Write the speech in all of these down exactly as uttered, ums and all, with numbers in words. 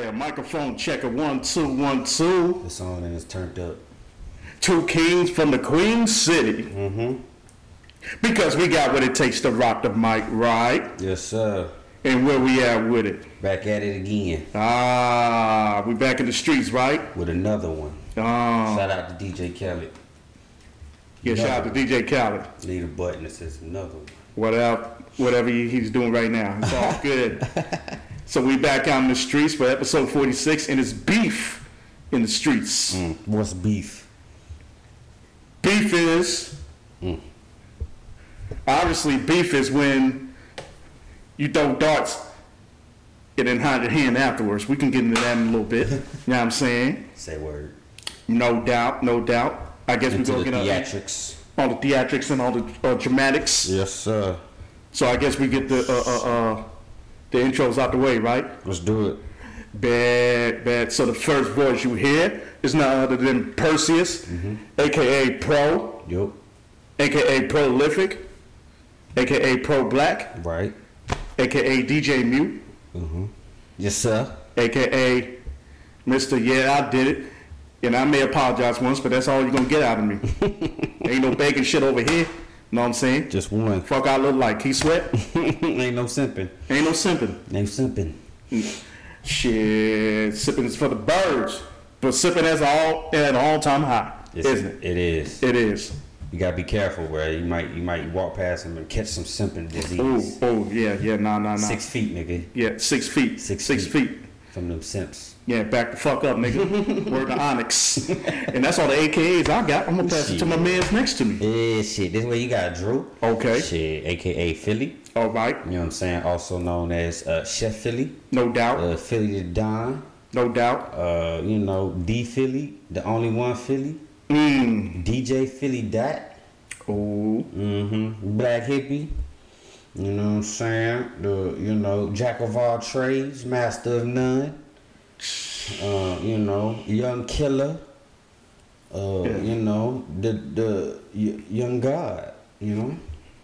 Yeah, microphone checker one two one two. It's on and it's turned up. Two kings from the Queen City. Mm-hmm. Because we got what it takes to rock the mic, right? Yes, sir. And where we at with it? Back at it again. Ah, we back in the streets, right? With another one. Ah. Shout out to D J Khaled. Yeah, Another shout out to D J Khaled. Need a button that says another one. Whatever, whatever he- he's doing right now. It's all good. So we back out in the streets for episode forty-six, and it's beef in the streets. Mm. What's beef? Beef is, Mm. obviously beef is when you throw darts and then hide your hand afterwards. We can get into that in a little bit. You know what I'm saying? Say word. No doubt, no doubt. I guess Into we the go get theatrics. all the theatrics and all the uh, dramatics. Yes, sir. So I guess we get the uh, uh, uh, the intros out the way, right? Let's do it. Bad, bad. So the first voice you hear is none other than Perseus, Mm-hmm. aka Pro, Yup. aka Prolific, aka Pro Black, Right. aka D J Mute, Mm-hmm. Yes, sir. aka Mister Yeah, I did it. And I may apologize once, but that's all you're gonna get out of me. Ain't no begging shit over here. Know what I'm saying? Just one. Fuck I look like. He sweat? Ain't no simping. Ain't no simping. Ain't simping. Shit, sipping is for the birds. But sipping is all at an all-time high, It's, isn't it? It is. It is. You gotta be careful, bro. You might you might walk past him and catch some simping Oh, disease. oh, yeah, yeah, nah, nah, nah. Six feet, nigga. Yeah, six feet. Six six feet. feet. From them simps. Yeah, back the fuck up, nigga. Word to Onyx. And that's all the A K As I got. I'm gonna pass it to my man's next to me. Yeah, shit. This way you got Drew. Okay. Shit, A K A Philly. All right. You know what I'm saying? Also known as uh, Chef Philly. No doubt. Uh, Philly the Don. No doubt. Uh, you know, D Philly. The only one Philly. Mmm. D J Philly Dot. Oh. Mm-hmm. Black Hippie. You know what I'm saying? The, you know, Jack of all trades, master of none. Uh, you know, young killer. Uh, Yeah. you know, the the y- young god. You know,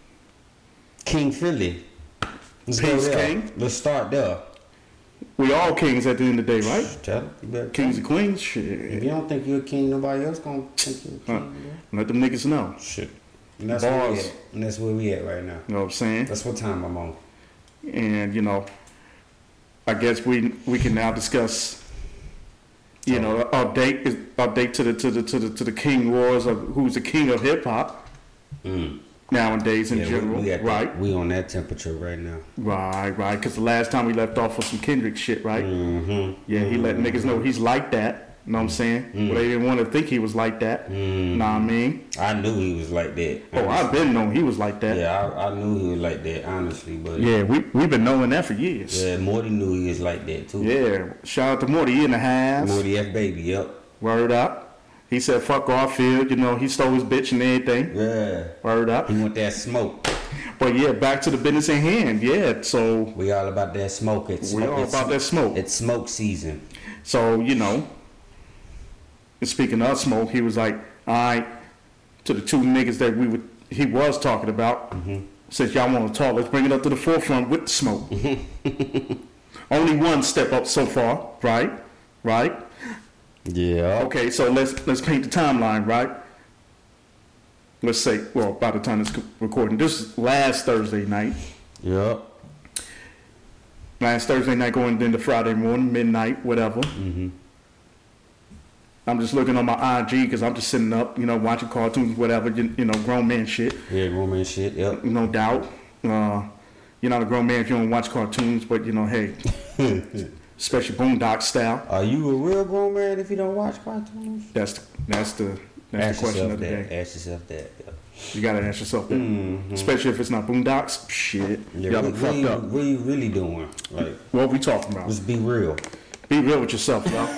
King Philly. Let's go Peace, there. King. Let's start there. We all kings at the end of the day, right? Tell him. You better Kings and queens? If Shit. you don't think you're a king, nobody else gonna think you're a king. Huh. bro. Let them niggas know. Shit. And that's where we Bars. at. And that's where we at right now. You know what I'm saying? That's what time I'm on. And, you know, I guess we we can now discuss, you know, update is update to the to the to the to the king wars of who's the king of hip hop Mm. nowadays in Yeah, we- general, we, at right? that, we on that temperature right now. Right, right. Because the last time we left off was some Kendrick shit, right? Mm-hmm. Yeah, he let niggas know he's like that. You know what I'm saying? Mm. Well, they didn't want to think he was like that. Mm. Know what I mean? I knew he was like that. Oh, I've been knowing he was like that. Yeah, I, I knew he was like that, honestly. But Yeah, we we've been knowing that for years. yeah, Morty knew he was like that too. Yeah, shout out to Morty, he in the house. Morty F baby, yep. Word up. He said, fuck Garfield, you know, he stole his bitch and everything. Yeah. Word up. He want that smoke. But yeah, back to the business at hand. Yeah, so We all about that smoke. It's we smoke. all it's, about that smoke. It's smoke season. So, you know, and speaking of smoke, he was like, all right, to the two niggas that we would, he was talking about, Mm-hmm. since y'all want to talk, let's bring it up to the forefront with the smoke. Only one step up so far, right? Right? Yeah. Okay, so let's let's paint the timeline, right? Let's say, well, by the time it's recording, this is last Thursday night. Yep. Last Thursday night going into Friday morning, midnight, whatever. Mm-hmm. I'm just looking on my I G because I'm just sitting up, you know, watching cartoons, whatever, you, you know, grown man shit, Yeah, grown shit. Yep. no doubt. Uh, you're not a grown man if you don't watch cartoons, but, you know, hey, especially Boondock style. Are you a real grown man if you don't watch cartoons? That's the, that's the, that's Ask the question yourself of the that. day. Ask yourself that. Yep. You got to ask yourself that. Mhm. Especially if it's not Boondocks. Shit. Yeah, Y'all what, done what, fucked you, up. what you really doing? Like, What we talking about? let's be real. Be real with yourself, y'all.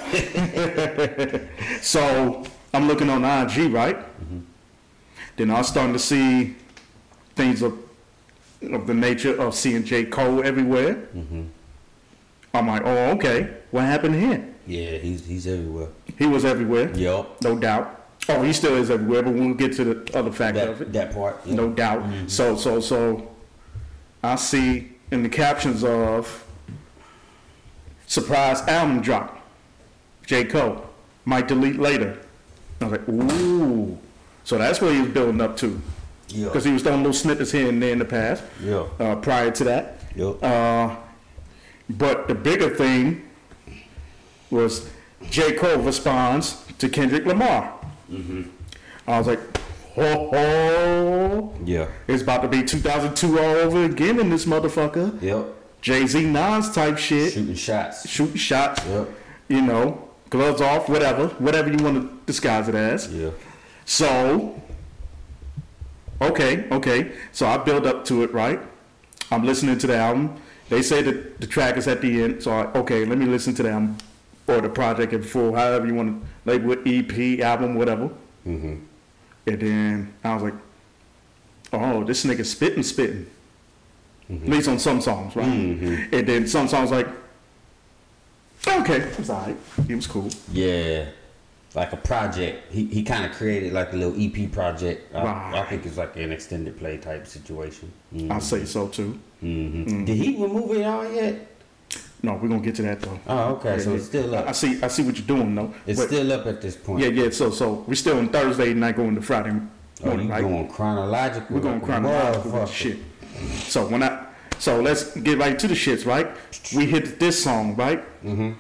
So I'm looking on I G, right? Mm-hmm. Then I'm starting to see things of of the nature of seeing J. Cole everywhere. Mm-hmm. I'm like, oh, okay. What happened to him? Yeah, he's he's everywhere. He was everywhere, Yup. no doubt. Oh, he still is everywhere, but we'll get to the other fact of it. That that part. Yep. No doubt. Mm-hmm. So, so, so, I see in the captions of surprise album drop. J. Cole might delete later. I was like, ooh. So that's what he was building up to. Yeah. Because he was throwing little snippets here and there in the past. Yeah. Uh, prior to that. Yep. Uh, but the bigger thing was J. Cole responds to Kendrick Lamar. Mm-hmm. I was like, ho ho. Yeah. It's about to be two thousand two all over again in this motherfucker. Yep. Jay-Z Nas type shit. Shooting shots. Shooting shots. Yep. You know, gloves off, whatever. Whatever you want to disguise it as. Yeah. So, okay, okay. So I build up to it, right? I'm listening to the album. They say that the track is at the end. So, I, okay, let me listen to the album or the project in full, however you want to label it, E P, album, whatever. Mm-hmm. And then I was like, oh, this nigga spitting, spitting. Mm-hmm. At least on some songs, right? Mm-hmm. And then some songs like, okay, it was all right. He was cool. Yeah. Like a project. He he kind of created like a little E P project. I, Right. I think it's like an extended play type situation. Mm-hmm. I say so too. Mm-hmm. Mm. Did he remove it all yet? No, we're gonna get to that though. Oh, okay. Yeah, so yeah. it's still up. I see. I see what you're doing though. It's But- still up at this point. Yeah, yeah. So, so we're still on Thursday night, going to Friday Oh, morning, you right? going chronological? We're going like a chronological with the motherfucker. shit. So when I, so let's get right to the shits, right? We hit this song, right? Mm-hmm.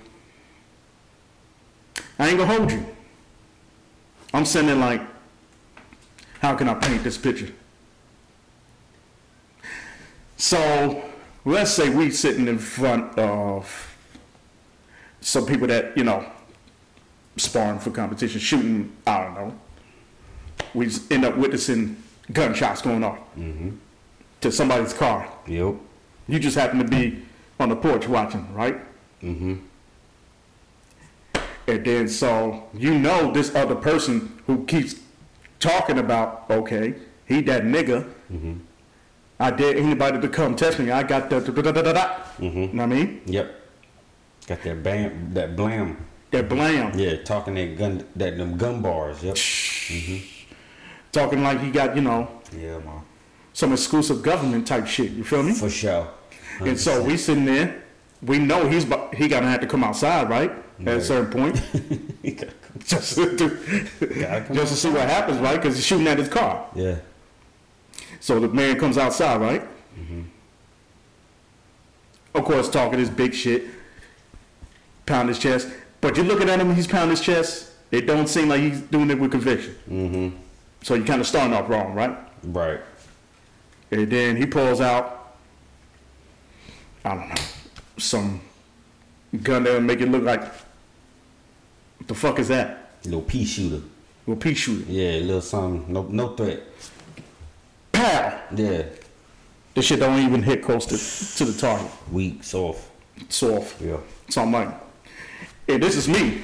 I ain't gonna hold you. I'm sitting there like, how can I paint this picture? So let's say we sitting in front of some people that, you know, sparring for competition, shooting, I don't know. We just end up witnessing gunshots going off Mm-hmm. to somebody's car. Yep. You just happen to be on the porch watching, right? Mm-hmm. And then so you know this other person who keeps talking about, okay, he that nigga. Mm-hmm. I dare anybody to come test me. I got the da da da da da. Mm-hmm. Know what I mean? Yep. Got that bam, that blam. That blam. Yeah, talking that gun, that them gun bars. Yep. Mm-hmm. Talking like he got, you know, Yeah, man. some exclusive government type shit. You feel me? For sure. And so we sitting there. We know he's about, he gonna have to come outside, right? At a Right. certain point, just to, Gotta come just to see what happens, right? Because he's shooting at his car. Yeah. So the man comes outside, right? Mm-hmm. Of course, talking his big shit, pound his chest. But you're looking at him, he's pounding his chest. It don't seem like he's doing it with conviction. Mm-hmm. So you kind of starting off wrong, right? Right. And then he pulls out, I don't know, some gun that'll make it look like, what the fuck is that? Little pea shooter. Little pea shooter. Yeah, little something. No, no threat. Pow! Yeah. This shit don't even hit close to, to the target. Weak, soft. Soft. Yeah. So I'm like, hey, this is me.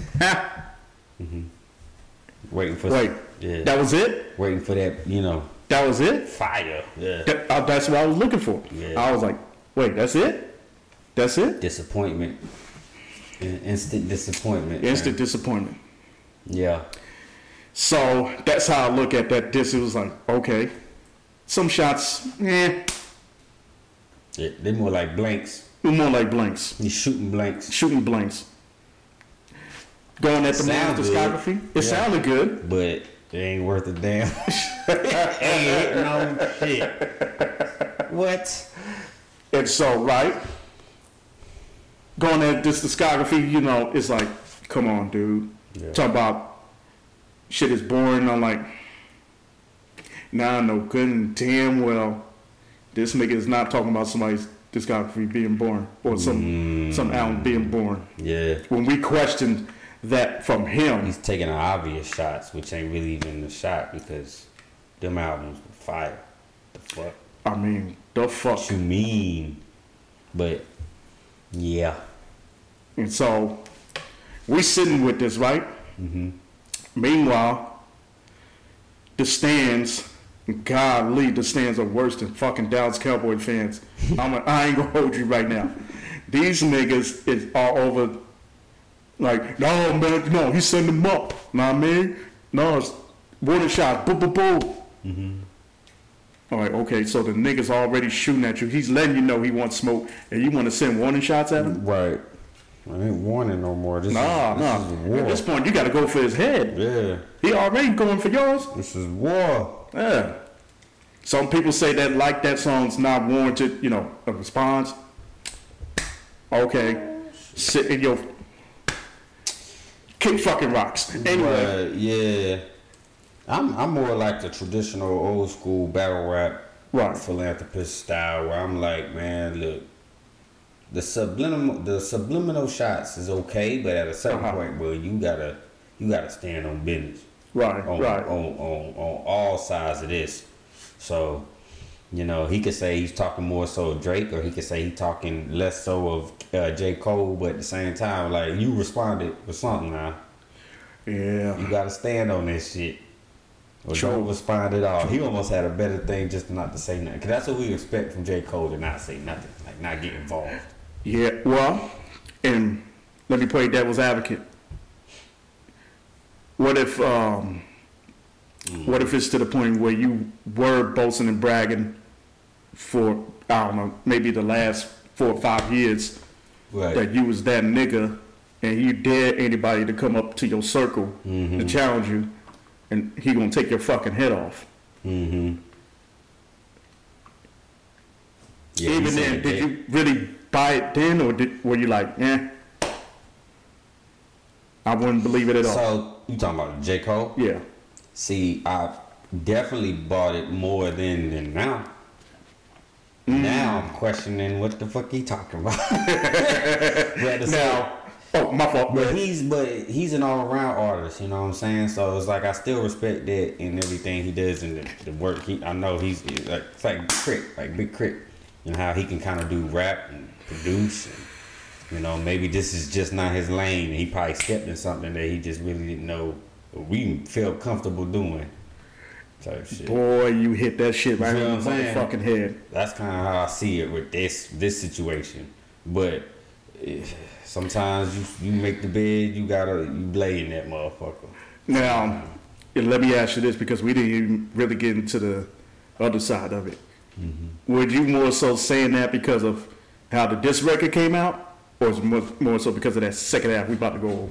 Waiting for. Wait, Yeah. that was it? Waiting for that. You know. That was it? Fire. Yeah. That, uh, that's what I was looking for. Yeah. I was like, wait, that's it? That's it? Disappointment. In- Instant disappointment. Instant man. disappointment. Yeah. So that's how I look at that. This it was like, okay, some shots, eh, Yeah, they more like blanks. more like blanks, You shooting blanks. shooting blanks. Going at the Sound man's good. discography, it Yeah. sounded good. But it ain't worth a damn. Ain't hitting on shit. What? And so, right, going at this discography, you know, it's like, come on, dude. Yeah. Talk about shit is boring. I'm like, nah, no good and damn well, this nigga is not talking about somebody's discography being boring or some Mm. some album being boring. Yeah. When we questioned that from him, He's taking the obvious shots, which ain't really even a shot because them albums were fire. The fuck? I mean, the fuck. What you mean? But yeah. And so we sitting with this, right? Mm-hmm. Meanwhile, the stands, golly, the stands are worse than fucking Dallas Cowboy fans. I'm a, I ain't gonna hold you right now. These niggas is all over, like, no, man, no, he send them up. Know what I mean? No, it's warning shots, boo, boo, boo. Mm-hmm. All right, okay, so the nigga's already shooting at you. He's letting you know he wants smoke, and you want to send warning shots at him? Right. I ain't warning no more. This nah, is, this nah. is a war. At this point, you got to go for his head. Yeah. He already going for yours. This is war. Yeah. Some people say that like that song's not warranted, you know, a response. Okay. Sit in your kick fucking rocks. Anyway. But, yeah. I'm I'm more like the traditional old school battle rap Right. philanthropist style where I'm like, man, look, the subliminal the subliminal shots is okay, but at a certain Uh-huh. point, well, you gotta you gotta stand on business. Right, on, right. on, on, on all sides of this. So, you know, he could say he's talking more so of Drake, or he could say he's talking less so of uh, J. Cole, but at the same time, like, you responded with something now. Yeah. You gotta stand on this shit. Or True. don't respond at all. He almost had a better thing just not to say nothing. Because that's what we expect from J. Cole, to not say nothing. Like, not get involved. Yeah, well, and let me play devil's advocate. What if, um, mm. what if it's to the point where you were boasting and bragging for, I don't know, maybe the last four or five years, Right. that you was that nigga, and you dare anybody to come up to your circle Mm-hmm. to challenge you, and he gonna take your fucking head off. Mm-hmm. Yeah, he Even said then, did that- you really buy it then, or did, were you like, eh? I wouldn't believe it at all. So, you talking about J. Cole? Yeah. See, I definitely bought it more then than now. Mm. Now I'm questioning what the fuck he talking about. But the Now, oh, my fault. But he's but he's an all around artist, you know what I'm saying? So it's like I still respect that in everything he does and the, the work. He I know he's he's like it's like Crit, like Big Crit. You know how he can kind of do rap and produce. And, you know, maybe this is just not his lane. He probably stepped in something that he just really didn't know or we felt comfortable doing. Type shit. Boy, you hit that shit right You know on what the I'm saying? fucking head. That's kind of how I see it with this this situation. But eh, sometimes you you make the bed, you gotta you lay in that motherfucker. Now, and let me ask you this, because we didn't even really get into the other side of it. Mm-hmm. Would you more so saying that because of how the disc record came out, or is it more, more so because of that second half we about to go over?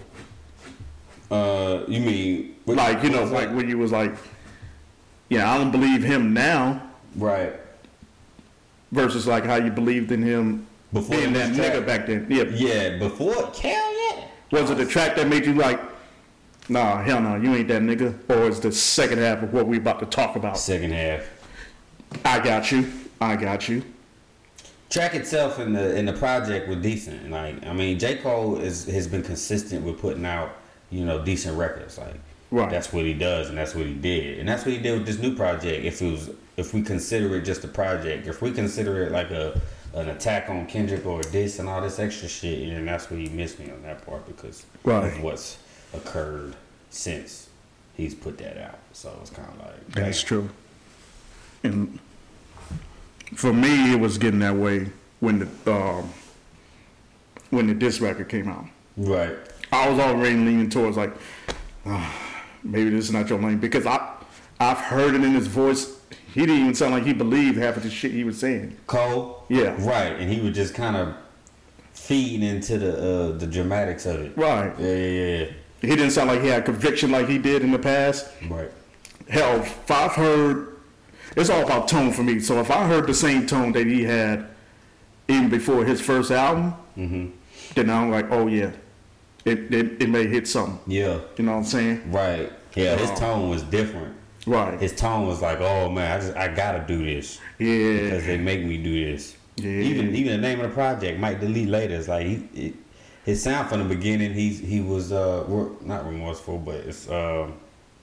Uh, you mean what- Like, you know, what's like that? when you was like, yeah, I don't believe him now, right versus like how you believed in him before being that this nigga track- back then. Yeah. Yeah, before hell yeah. Was it the track that made you like, nah, hell no, you ain't that nigga? Or is the second half of what we about to talk about? Second half. I got you. I got you. Track itself in the in the project was decent. Like I mean, J. Cole is has been consistent with putting out you know decent records. Like Right. that's what he does, and that's what he did, and that's what he did with this new project. If it was, if we consider it just a project, if we consider it like a an attack on Kendrick or a diss and all this extra shit, and that's what he missed me on that part because Right. of what's occurred since he's put that out. So it's kind of like That's damn. true. And for me, it was getting that way when the um, when the disc record came out. Right. I was already leaning towards like, ah, maybe this is not your lane, because I I've heard it in his voice. He didn't even sound like he believed half of the shit he was saying. Cole. Yeah. Right, and he was just kind of feeding into the uh, the dramatics of it. Right. Yeah, yeah, yeah. He didn't sound like he had conviction like he did in the past. Right. Hell, if I've heard, it's all about tone for me. So if I heard the same tone that he had even before his first album, Mm-hmm. then I'm like, oh yeah, it, it it may hit something. Yeah. You know what I'm saying? Right. Yeah, his Oh. tone was different. Right. His tone was like, "Oh man, I just I gotta do this Yeah. because they make me do this." Yeah. Even even the name of the project might delete later. It's like he, it, his sound from the beginning. He's he was uh re- not remorseful, but it's um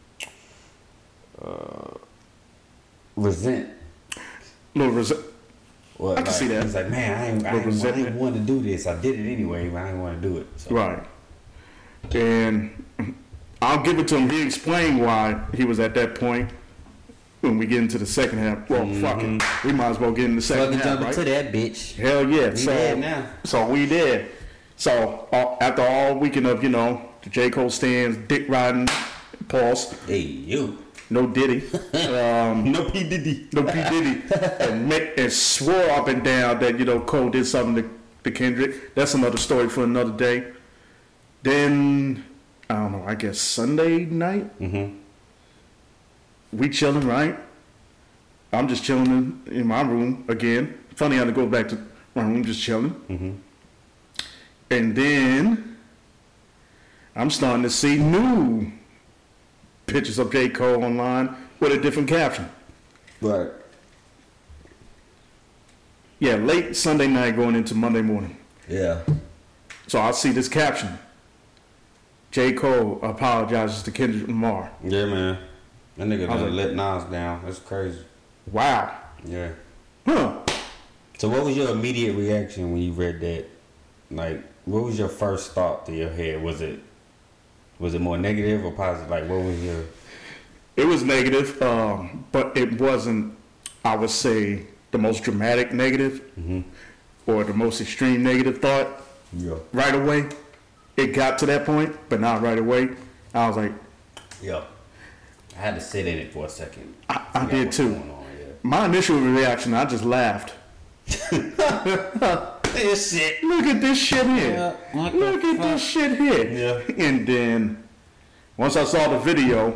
uh, resent. Little resi- Well, I can like, see that. He's like, man, I ain't, I Little ain't, I resentment. ain't want to do this. I did it anyway, but I didn't want to do it. So. Right. And I'll give it to him. He explained why he was at that point. When we get into the second half, well, fuck it, we might as well get in the second Fucking half, jump right? into that bitch. Hell yeah. We so, dead now. so we did. So uh, after all weekend of, you know, the J. Cole stands, dick riding, pause, Hey, you. no Diddy, um, No P. Diddy. no P. Diddy, and, make, and swore up and down that, you know, Cole did something to to Kendrick. That's another story for another day. Then I don't know. I guess Sunday night. Mm-hmm. We chilling, right? I'm just chilling in, in my room again. Funny how to go back to my room, just chilling. Mm-hmm. And then I'm starting to see new pictures of J. Cole online with a different caption. Right. Yeah, late Sunday night going into Monday morning. Yeah. So I see this caption. J. Cole apologizes to Kendrick Lamar. Yeah, man. That nigga I was done like- let Nas down. That's crazy. Wow. Yeah. Huh. So what was your immediate reaction when you read that? Like, what was your first thought to your head? Was it was it more negative or positive? Like, what was your... It was negative, um, but it wasn't, I would say, the most dramatic negative Mm-hmm. or the most extreme negative thought Yeah. right away. It got to that point, but not right away. I was like, Yeah. I had to sit in it for a second. I, I Figure out did what's too. going on, yeah. My initial reaction, I just laughed. This shit. Look at this shit here. Yeah, what the Look at fuck? this shit here. Yeah. And then, once I saw the video,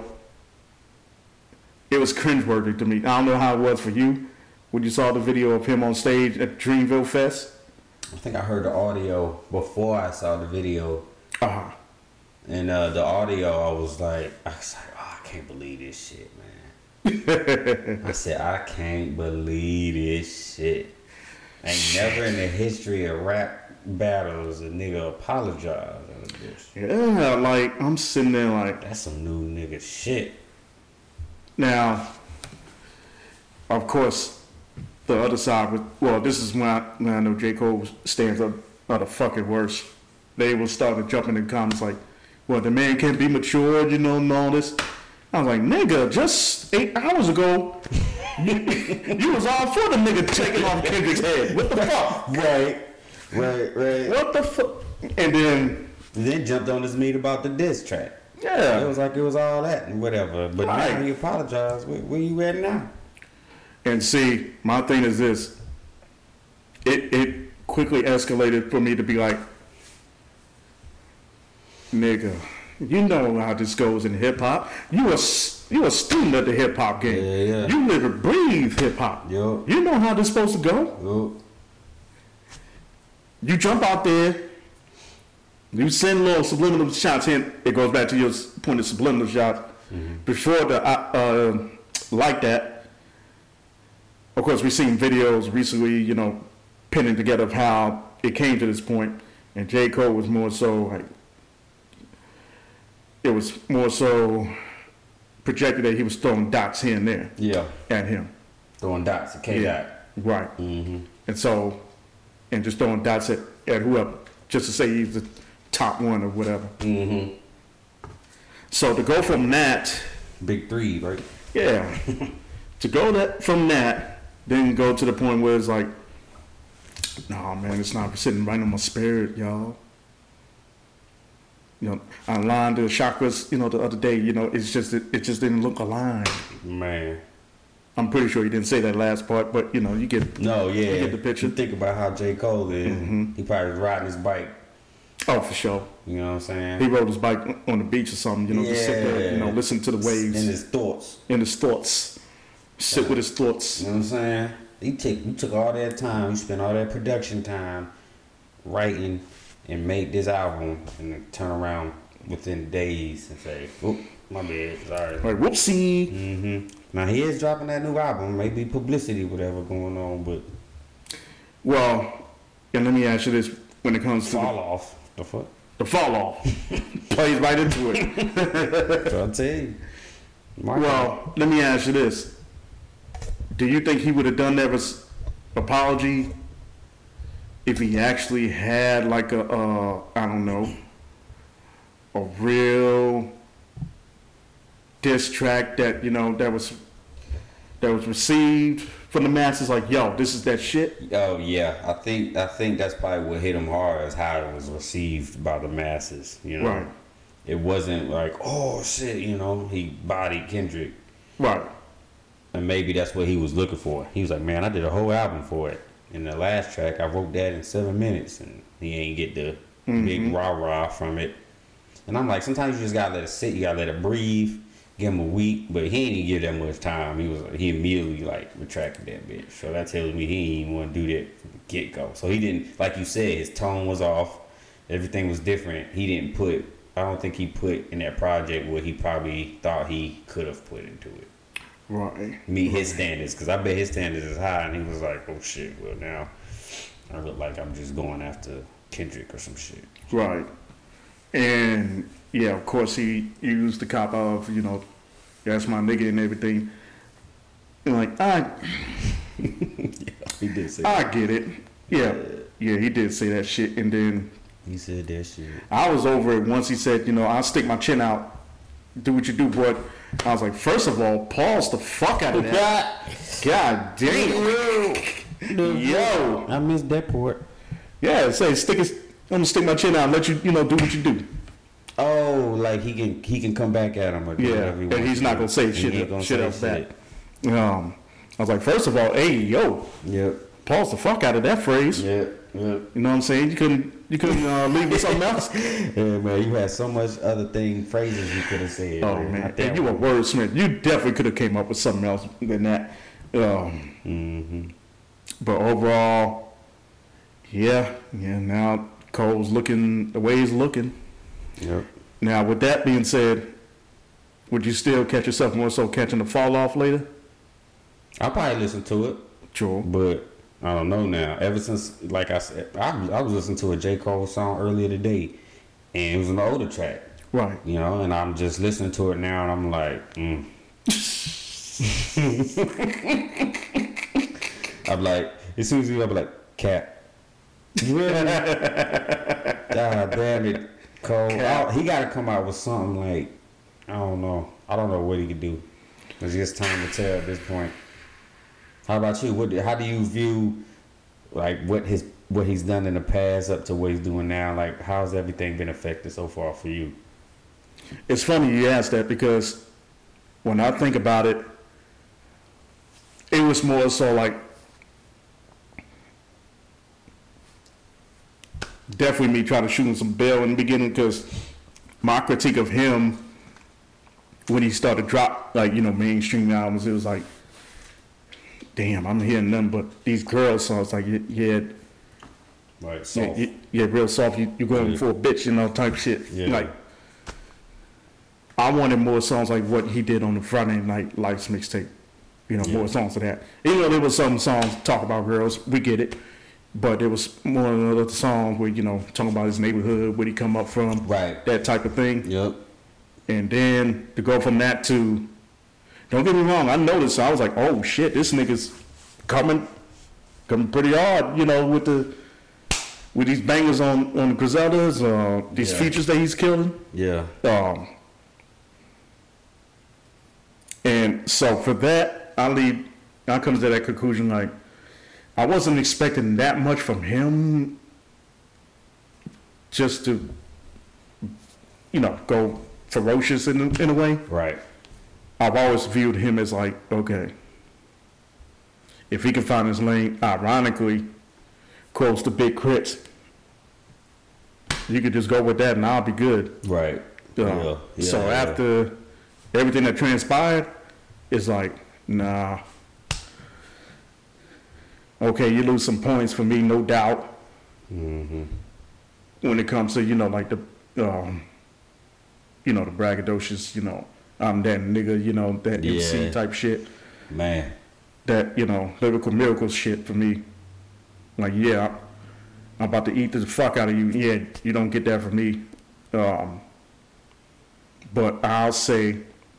it was cringeworthy to me. I don't know how it was for you when you saw the video of him on stage at Dreamville Fest. I think I heard the audio before I saw the video. Uh-huh. And uh, the audio, I was like, I was like, oh, I can't believe this shit, man. I said, I can't believe this shit. Ain't never in the history of rap battles a nigga apologize over this. Yeah, like, I'm sitting there like, That's some new nigga shit. now, of course, the other side was, well, this is when I, when I know J. Cole stands up are the fucking worst. They will start jumping in the comments like, well, the man can't be matured, you know, and all this. I was like, nigga, just eight hours ago, you was all for the nigga taking off Kendrick's head. What the fuck? Right, right, right. What the fuck? And then, And then jumped on this meat about the diss track. It yeah. was like it was all that and whatever. But now Right. he apologized. Where, where you at now? And see, my thing is this. It it quickly escalated for me to be like, nigga, you know how this goes in hip hop. You a s- you a student of the hip hop game. Yeah, yeah. You live and breathe hip hop. Yup. You know how this supposed to go. Yup. You jump out there. You send little subliminal shots in. It goes back to your s- point of subliminal shots. Before the uh, uh, like that. Of course, we've seen videos recently, you know, pinning together of how it came to this point. And J. Cole was more so like, it was more so projected that he was throwing dots here and there Yeah. at him. Throwing dots at K Dot. Right. Mm-hmm. And so, and just throwing dots at, at whoever, just to say he's the top one or whatever. Mm-hmm. So to go from that, Big three, right? yeah, to go that from that, then go to the point where it's like, nah, man, it's not sitting right on my spirit, y'all. You know, I aligned the chakras, you know, the other day, you know, it's just, it, it just didn't look aligned. Man. I'm pretty sure he didn't say that last part, but you know, you get, No, yeah. You get the picture. You think about how J. Cole is. Mhm. He probably was riding his bike. oh, for sure. You know what I'm saying? He rode his bike on the beach or something, you know, just sit there, you know, Yeah. listen to the waves In his thoughts. in his thoughts, sit with his thoughts. You know what I'm saying? He took he took all that time, he spent all that production time writing and made this album and then turn around within days and say, oop, my bad, sorry. Like, whoopsie. Mm-hmm. Now he is dropping that new album, maybe publicity, whatever going on, but Well, and let me ask you this: when it comes to fall the, off. The fuck? the fall off, plays right into it. So I'll tell you. Mark Well, let me ask you this: do you think he would have done that res- apology if he actually had like a, uh, I don't know, a real diss track that you know that was that was received from the masses? Like, yo, this is that shit. Oh yeah, I think I think that's probably what hit him hard is how it was received by the masses. You know, Right. it wasn't like oh shit, you know, he bodied Kendrick, Right. and maybe that's what he was looking for. He was like, man, I did a whole album for it. in the last track, I wrote that in seven minutes, and he ain't get the mm-hmm. big rah rah from it. And I'm like, sometimes you just gotta let it sit. You gotta let it breathe. Give him a week, but he ain't even give that much time. He was he immediately like retracted that bitch. So that tells me he didn't even want to do that from the get go. So he didn't, like you said, his tone was off. Everything was different. He didn't put. I don't think he put in that project what he probably thought he could have put into it. Right. Meet his right. standards, because I bet his standards is high, and he was like, "Oh shit, well now I look like I'm just going after Kendrick or some shit." Right. And yeah, of course he used the cop of, you know, that's my nigga and everything. And like I, yeah, he did say. I that. get it. Yeah, yeah, he did say that shit, and then he said that shit. I was over it once he said, you know, I'll stick my chin out, do what you do, but I was like, first of all, pause the fuck out of that. God damn. Yo. I missed that part. Yeah, say stick his, I'm gonna stick my chin out and let you, you know, do what you do. Oh, like he can he can come back at him or do yeah, whatever he and he's not gonna say shit, gonna shit say else back. shit. Um, I was like, first of all, hey, yo, yep, pause the fuck out of that phrase. Yep, yep. You know what I'm saying? You couldn't you couldn't uh, leave with something else. Yeah, man, you had so much other thing phrases you could have said. Oh man, man, and you a wordsmith. You definitely could have came up with something else than that. Um, mm-hmm. But overall, yeah, yeah. Now Cole's looking the way he's looking. Yep. Now, with that being said, would you still catch yourself more so catching the fall off later? I'll probably listen to it. Sure. But I don't know now. Ever since, like I said, I, I was listening to a J. Cole song earlier today, and it was an older track. Right. You know, and I'm just listening to it now, and I'm like, mm. I'm like, as soon as you, I'm like, Cap. Really? God damn it. Cole, I, he got to come out with something like, I don't know. I don't know what he could do. It's just time to tell at this point. How about you? What? How do you view, like, what his what he's done in the past up to what he's doing now? Like, how's everything been affected so far for you? It's funny you ask that because when I think about it, it was more so like definitely me trying to shoot him some bail in the beginning because my critique of him when he started drop like you know mainstream albums, it was like, damn, I'm hearing nothing but these girl songs. Like yeah, right, soft. Yeah, yeah, real soft. You you going yeah. for a bitch, you know, type shit. Yeah. Like I wanted more songs like what he did on the Friday Night Lights mixtape. You know, yeah. more songs of that. Even though there was some songs talk about girls, we get it. But there was more of the songs where, you know, talking about his neighborhood, where he come up from, right? That type of thing. Yep. And then to go from that to, don't get me wrong, I noticed, I was like, oh shit, this nigga's coming, coming pretty hard, you know, with the, with these bangers on, on the Griseldas, uh, these yeah. features that he's killing. Yeah. Um. And so for that, I leave, I come to that conclusion like, I wasn't expecting that much from him just to, you know, go ferocious in, in a way. Right. I've always viewed him as like, okay, if he can find his lane, ironically, close to Big Crits, you could just go with that and I'll be good. Right. Uh, yeah. Yeah, so yeah. after everything that transpired, it's like, nah. Okay, you lose some points for me, no doubt. Mm-hmm. When it comes to, you know, like the, um, you know, the braggadocious, you know, I'm that nigga, you know, that yeah. M C type shit. Man. That, you know, lyrical miracle shit for me. Like, yeah, I'm about to eat the fuck out of you. Yeah, you don't get that from me. Um, but I'll say,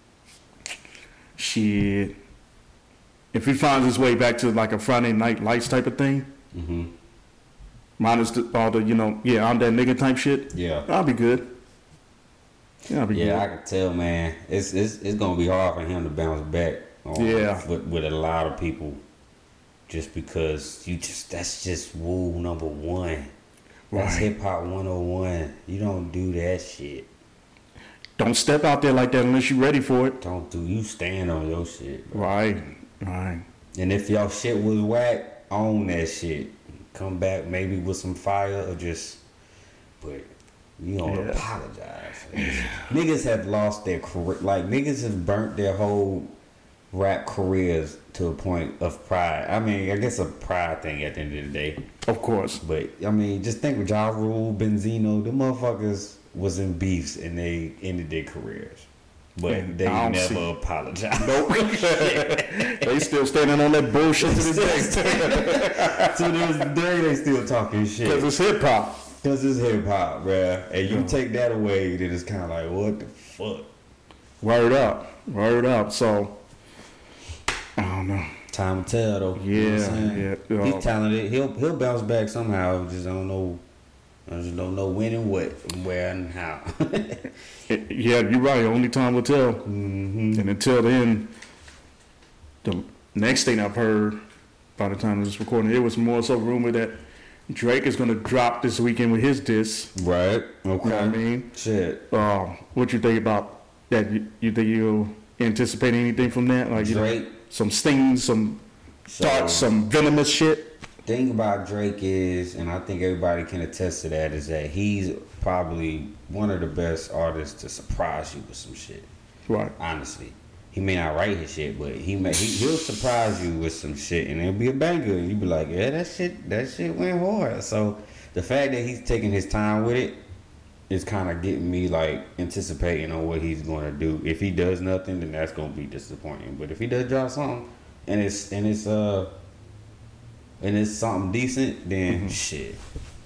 shit, if he finds his way back to like a Friday Night Lights type of thing, mm-hmm. minus the, all the, you know, yeah, I'm that nigga type shit, yeah, I'll be good. Yeah, I'll be yeah, good. I can tell, man. It's it's it's gonna be hard for him to bounce back. On, yeah, with, with a lot of people, just because you just that's just woo number one. That's right. hip hop one oh one. You don't do that shit. Don't step out there like that unless you're ready for it. Don't do you stand on your shit, bro. Right, right. And if y'all shit was whack, I own that shit. Come back maybe with some fire or just, but you don't Yeah. apologize. Niggas have lost their career. Like niggas have burnt their whole rap careers to a point of pride. I mean, I guess a pride thing at the end of the day. Of course. But I mean, just think with Ja Rule, Benzino, the motherfuckers was in beefs and they ended their careers. But And they I don't never see- apologized. Nope. They still standing on that bullshit to this day. To this day, they still talking shit. Because it's hip hop. Cause it's hip hop, bruh. And you Yeah. take that away, then it's kind of like, what the fuck? Word up. Word up. So, I don't know. Time will tell, though. You know what I'm Yeah, saying? yeah. He's Uh, talented. He'll he'll bounce back somehow. Just don't know. I just don't know when and what, and where and how. Yeah, you're right. Only time will tell. mm-hmm. And until then, the next thing I've heard by the time of this recording, it was more so rumor that Drake is going to drop this weekend with his disc. Right. Okay. You know what I mean? Shit. Uh, what you think about that? You, you think you'll anticipate anything from that? Like you know, Drake. some stings, some So, darts, some venomous shit? thing about Drake is, and I think everybody can attest to that, is that he's probably one of the best artists to surprise you with some shit. Right. Honestly, he may not write his shit, but he may he, he'll surprise you with some shit, and it'll be a banger, and you be like, yeah, that shit that shit went hard. So the fact that he's taking his time with it is kind of getting me like anticipating on what he's going to do. If he does nothing, then that's going to be disappointing. But if he does drop something, and it's and it's uh and it's something decent, then Mm-hmm. shit.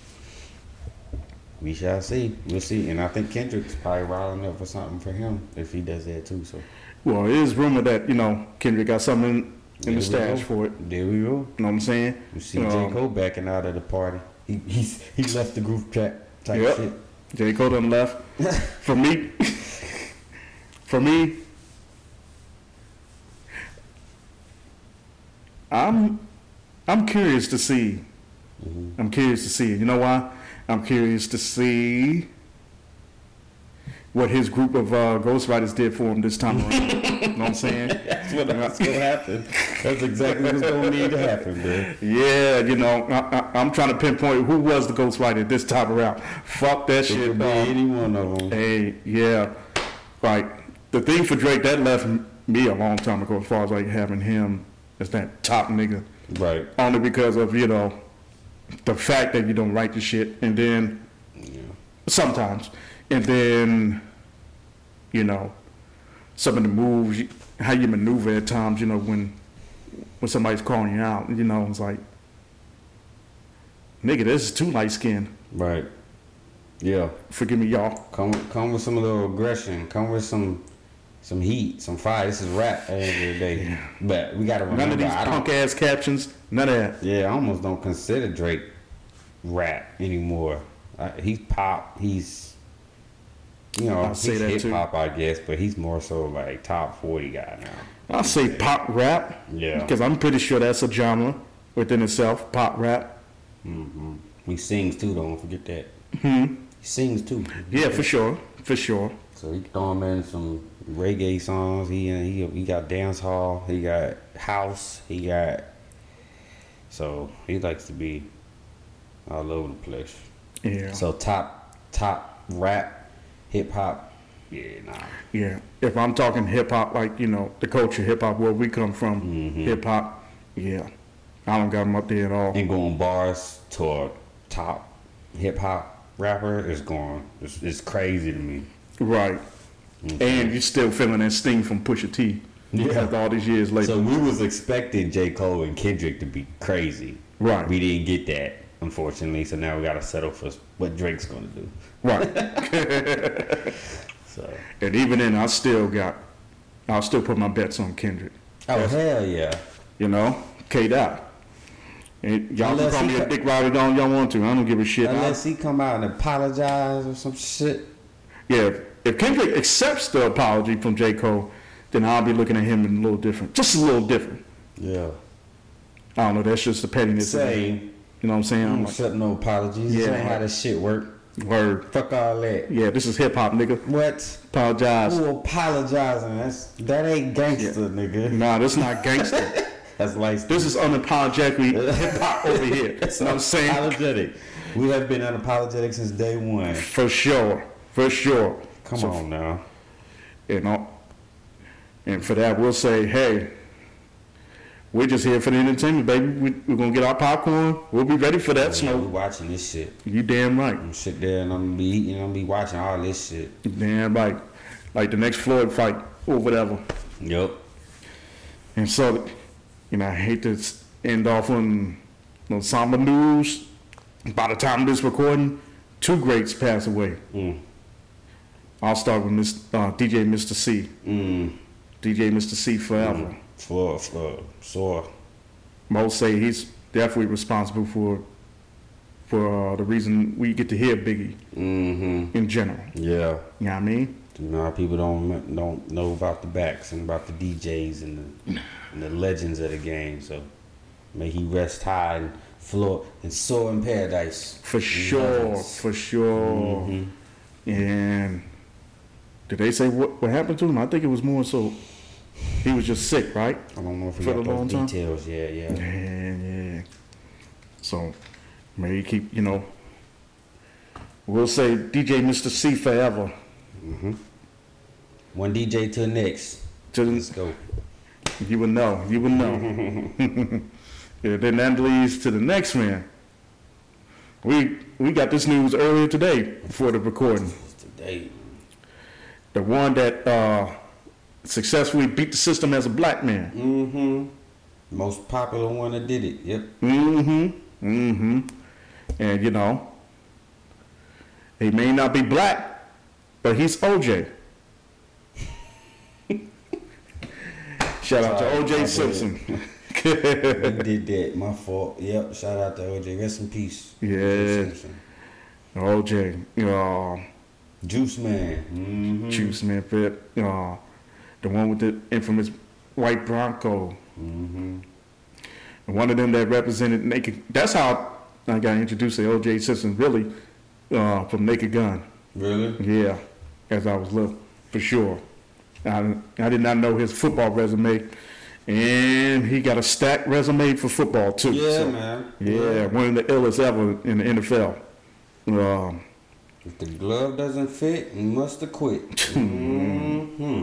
We shall see. We'll see. And I think Kendrick's probably riling up for something for him if he does that too. So Well, it is rumored that, you know, Kendrick got something in, in There the we stash go. for it. There we go. You know what I'm saying? You see Um, J. Cole backing out of the party. He he's, he left the group chat type Yep. shit. J. Cole done left. For me, for me, I'm I'm curious to see. Mm-hmm. I'm curious to see. You know why? I'm curious to see what his group of uh, ghostwriters did for him this time around. You know what I'm saying? That's what that's gonna happen. That's exactly what's gonna need to happen, man. Yeah, you know, I, I, I'm trying to pinpoint who was the ghostwriter this time around. Fuck that It shit, could be dog. any one of them. Hey, yeah, like the thing for Drake that left me a long time ago, as far as like having him as that top nigga, Right. only because of you know the fact that you don't write the shit, and then Yeah. sometimes, and then you know some of the moves, how you maneuver at times, you know when when somebody's calling you out, you know it's like, nigga, this is too light skinned. Right. Yeah. Forgive me, y'all. Come come with some little aggression. Come with some some heat, some fire. This is rap at the end of the day. But we gotta remember. None of these I don't- punk ass captions, none of that. Yeah, I almost don't consider Drake rap anymore. Uh, he's pop. He's you know I'll say he's that hip too. hop, I guess, but he's more so like top forty guy now. I'll say pop rap. Yeah. Because I'm pretty sure that's a genre within itself, pop rap. Mm-hmm. He sings too. Don't forget that. Hmm. He sings too. Yeah, for sure. For sure. So he throw him in some reggae songs. He uh, he he got dance hall. He got house. He got. So he likes to be all over the place. Yeah. So top top rap, hip hop. Yeah, nah. Yeah. If I'm talking hip hop, like, you know, the culture hip hop, where we come from, Mhm. hip hop, yeah. I don't got them up there at all. And going bars to a top hip hop rapper is going. It's, it's crazy to me. Right. And you're still feeling that sting from Pusha T. Yeah. After all these years later. So we was expecting J. Cole and Kendrick to be crazy. Right. We didn't get that, unfortunately. So now we got to settle for what Drake's going to do. Right. So. And even then, I still got, I'll still put my bets on Kendrick. Oh That's- hell yeah! You know, K-Dot. And y'all Unless can call he me a co- dick rider all y'all want to. I don't give a shit. I- Unless he come out and apologize or some shit. yeah, if, if Kendrick accepts the apology from J. Cole, then I'll be looking at him in a little different. Just a little different. Yeah. I don't know. That's just the pettiness. of it. Say, You know what I'm saying? I I'm don't like, accept no apologies. This Yeah. ain't how this shit work. word. Fuck all that. Yeah, this is hip hop, nigga. What? Apologize. Who apologizing? That's that ain't gangster, nigga. Nah, that's not gangster. That's light. This is unapologetically hip hop over here. That's You know what I'm saying? Unapologetic. We have been unapologetic since day one. For sure. For sure. Come So, on now. You know, and for that, we'll say, hey, we're just here for the entertainment, baby. We, we're going to get our popcorn. We'll be ready for that Yeah, we smoke. watching this shit. You damn right. I'm gonna sit there and I'm gonna be eating. I'm gonna be watching all this shit. You damn right. Like the next Floyd fight or whatever. Yep. And so, you know, I hate to end off on you know, somber news. By the time of this recording, two greats passed away. Mm. I'll start with Miss, uh, D J Mister C. Mm. D J Mister C forever. Mm. For for sore. Most say he's definitely responsible for for uh, the reason we get to hear Biggie Mm-hmm. in general. Yeah. You know what I mean? You know, people don't don't know about the backs and about the D Js and the, and the legends of the game. So may he rest high and floor and soar in paradise. For sure, Legends. for sure. Mm-hmm. And did they say what, what happened to him? I think it was more so he was just sick, right? I don't know if we For got the long those time? details. Yeah, yeah. Yeah, yeah. So maybe keep, you know, we'll say D J Mister C forever. Mm-hmm. One D J to the next. To the, Let's go. you would know, you would know. Yeah, then that leads to the next man. We we got this news earlier today before the recording. Today. The one that uh, successfully beat the system as a black man. Mm-hmm. Most popular one that did it. Yep. Mm-hmm. Mm-hmm. And you know, he may not be black, but he's O J. Shout out to Sorry, O J my Simpson. We did that. My fault. Yep. Shout out to O J. Rest in peace. O J Yeah, Simpson. O J. You know, Juice Man. Mm-hmm. Juice Man Fit. You know, the one with the infamous white Bronco. Mm-hmm. And one of them that represented Naked. That's how I got introduced to O J Simpson, really, uh, from Naked Gun. Really? Yeah, as I was little, for sure. I, I did not know his football resume, and he got a stacked resume for football too. Yeah, So, man. yeah, one of the illest ever in the N F L. Um, If the glove doesn't fit, you must have quit. Mm-hmm.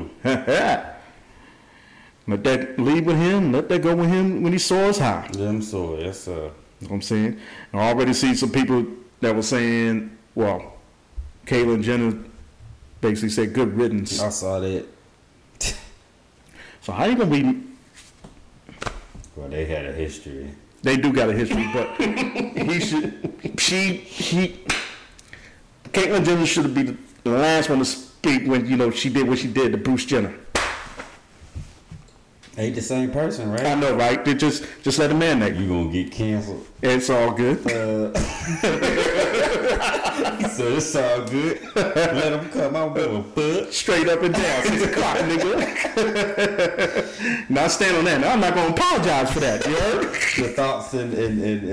let that leave with him. Let that go with him when he soars high. Yeah, I'm sorry. Yes, sir. You know what I'm saying? I already see some people that were saying, well, Caitlyn Jenner basically said good riddance. I saw that. So how you gonna be? Well, they had a history. They do got a history, but he should. She he. Caitlyn Jenner should be the, the last one to speak when you know she did what she did to Bruce Jenner. Ain't the same person, right? I know, right? They just just let a man know. You gonna get canceled. It's all good. Uh, so it's all good. Let them come. I don't give a fuck. Straight up and down, six o'clock, nigga. Now stand on that. Now I'm not gonna apologize for that. You heard? Your thoughts and and, and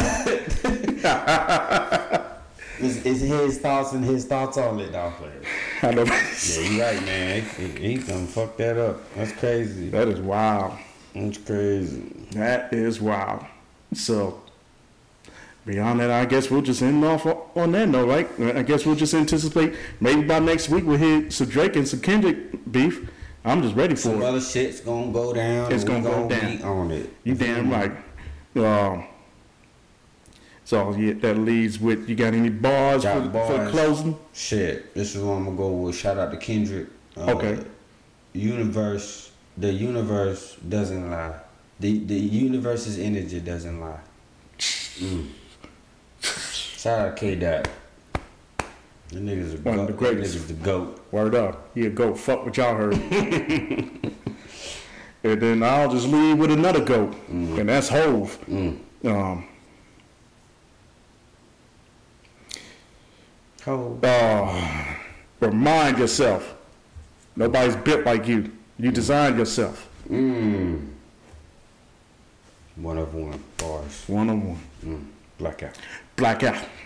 uh, it's, it's his thoughts and his thoughts only, dog. I know. Yeah, you right, man. He, he done fuck that up. That's crazy. That is wild. That's crazy. That is wild. So, beyond that, I guess we'll just end off on that note, right? I guess we'll just anticipate maybe by next week we'll hear some Drake and some Kendrick beef. I'm just ready for Some it. other shit's gonna go down. It's and we gonna go down. Be on it. You damn right. Um, so yeah, that leads with you got any bars, Got for, bars. for closing? Shit. This is what I'm gonna go with. Shout out to Kendrick. Uh, Okay. Universe. The universe doesn't lie. The the universe's energy doesn't lie. Mm. Shout out to K Dot. The niggas a One of goat. the The greatest. niggas the goat. Word up. Yeah, go fuck what y'all heard. And then I'll just leave with another goat, Mm. and that's Hove. Mm. Um, Oh. uh, remind yourself, nobody's built like you. You designed yourself. Mm. One of one bars. One on one. Mm. Blackout. Blackout.